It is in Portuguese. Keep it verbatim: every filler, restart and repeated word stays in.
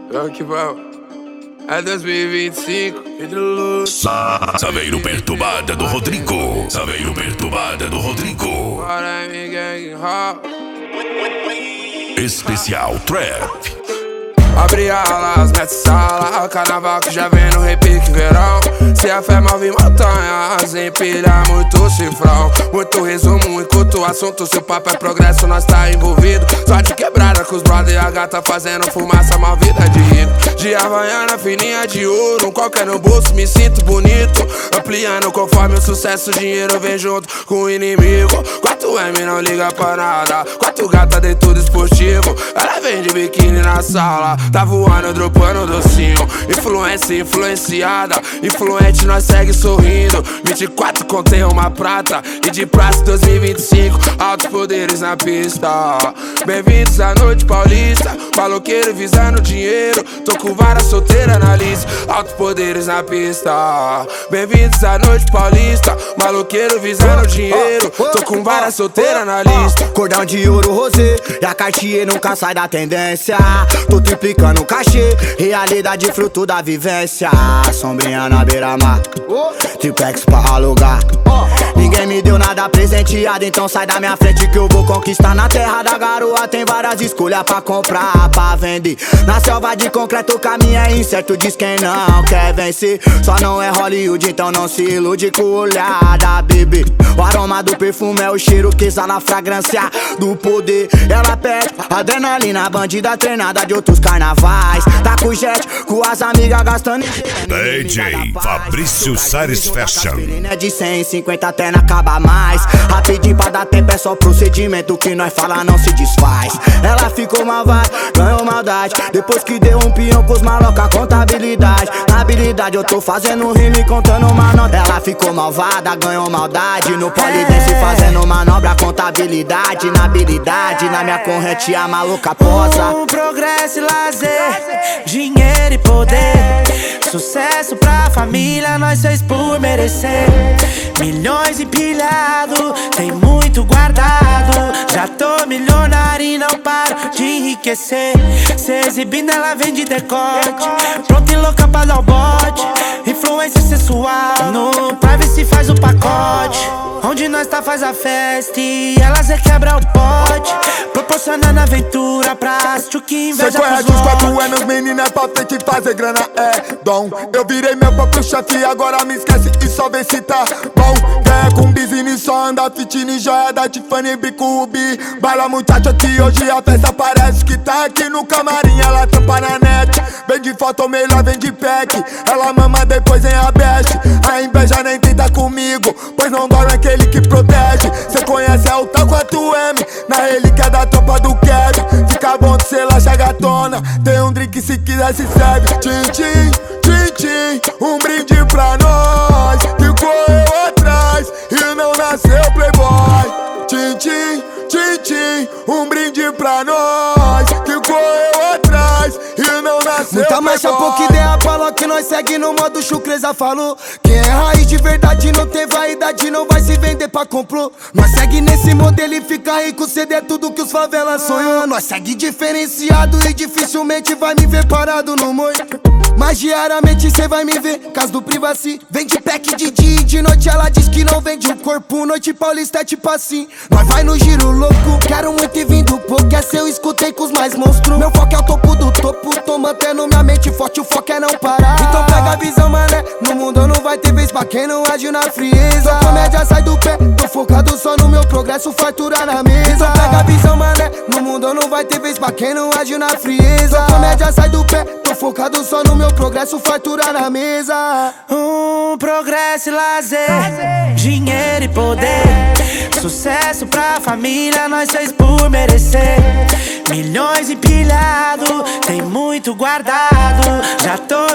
Vamos que vamos. É dois mil e vinte e cinco. Saveiro perturbada do Rodrigo. Saveiro perturbada do Rodrigo. Especial Trap. Abre alas, mete sala, carnaval que já vem no repique verão. Se a fé move montanhas, empilha muito cifrão. Muito resumo, enquanto o assunto, se o papo é progresso, nós tá envolvido. Só de quebrada com os brother e a gata fazendo fumaça, mal vida de rico. De havaiana fininha de ouro, qualquer no bolso, me sinto bonito. Ampliando conforme o sucesso, o dinheiro vem junto com o inimigo. quatro M não liga pra nada, quatro gata dentro do esportivo. Ela vem de biquíni na sala, tá voando, dropando docinho. Influência influenciada, influente nós segue sorrindo. vinte e quatro contém uma prata e de praça dois mil e vinte e cinco. Altos poderes na pista. Bem-vindos à noite paulista. Maloqueiro visando dinheiro, tô com várias solteiras na lista. Altos poderes na pista. Bem-vindos à noite paulista. Maloqueiro visando dinheiro, tô com várias solteiras na lista. Cordão de ouro rosé e a Cartier nunca sai da tendência. Tô triplicando o cachê, realidade fruto da vivência. Sombrinha na beira-mar, triplex pra alugar. Ninguém me deu nada presenteado, então sai da minha frente que eu vou conquistar. Na terra da garoa tem várias escolhas pra comprar, pra vender. Na selva de concreto o caminho é incerto, diz quem não quer vencer. Só não é Hollywood, então não se ilude com o olhar da bebê. O aroma do perfume é o cheiro que exala a fragrância do poder. Ela pede adrenalina, bandida treinada de outros carnavais. Tá com jet, com as amigas gastando D J Fabrício Sares Fashion. É de cem e cinquenta até não acaba mais. Rapidinho pra dar tempo é só procedimento, que nós fala não se desfaz. Ela ficou malvada, ganhou maldade, depois que deu um peão com os maloca, contabilidade. Na habilidade eu tô fazendo rima e contando uma nota. Ela ficou malvada, ganhou maldade, no polidense fazendo manobra, contabilidade. Na habilidade, na minha corrente a maluca posa. Um progresso e lazer, dinheiro e poder, sucesso pra família, nós fez por merecer. Milhões empilhado, tem muito guardado. Já tô milionário e não paro de enriquecer. Se exibindo ela vem de decote, pronta e louca pra dar o bote. Influência sensual, no privacy faz o pacote. Onde nós tá faz a festa e elas requebra o pote, proporcionando aventura pra assistir que inveja. Cê conhece os quatro anos, menina, é pra frente fazer grana, é dom. Eu virei meu próprio chefe e agora me esquece e só vê se tá bom. Ganha com business, só anda fitness, joia da Tiffany, bico Rubi. Baila muchacha que hoje a festa parece que tá aqui no camarim. Ela tampa na net, vem de foto melhor, vem de pack. Ela mama depois em abeste. A inveja nem tenta comigo, pois não dorme aquele que protege. Cê conhece é o tal quatro M, na relíquia da tropa do Kevin. Fica bom de ser laxa gatona, tem um drink se quiser se serve. Tchim, tchim, tchim, tchim, um brinde pra nós que correu atrás e não nasceu playboy. Tchim, tchim, tchim, tchim, um brinde pra nós que correu atrás e não nasceu muita playboy. marcha, pouca ideia, fala que nós segue no modo chucreza falou. Quem é raiz de verdade não tem vaidade, não vai se vender pra complô. Nós segue nesse modelo e fica rico, C D é tudo que os favelas sonham. Nós segue diferenciado e dificilmente vai me ver parado no moio. Mas diariamente cê vai me ver, caso do privacy. Vende pack de dia e de noite ela diz que não vende o corpo. Noite paulista é tipo assim, nós vai no giro louco. Quero muito e vindo pouco, essa eu escutei com os mais monstros. Meu foco é o topo do topo, tô mantendo minha mente forte, o foco é não parar. Então pega a visão, mané, no mundo não vai ter vez pra quem não age na frieza. A comédia sai do pé, tô focado só no meu progresso, fartura na mesa. Então pega a visão, mané, no mundo não vai ter vez pra quem não age na frieza. A comédia sai do pé, tô focado só no meu progresso, fartura na mesa. Um progresso e lazer, dinheiro e poder, sucesso pra família, nós fez por merecer. Milhões empilhado, tem muito guardado. Já tô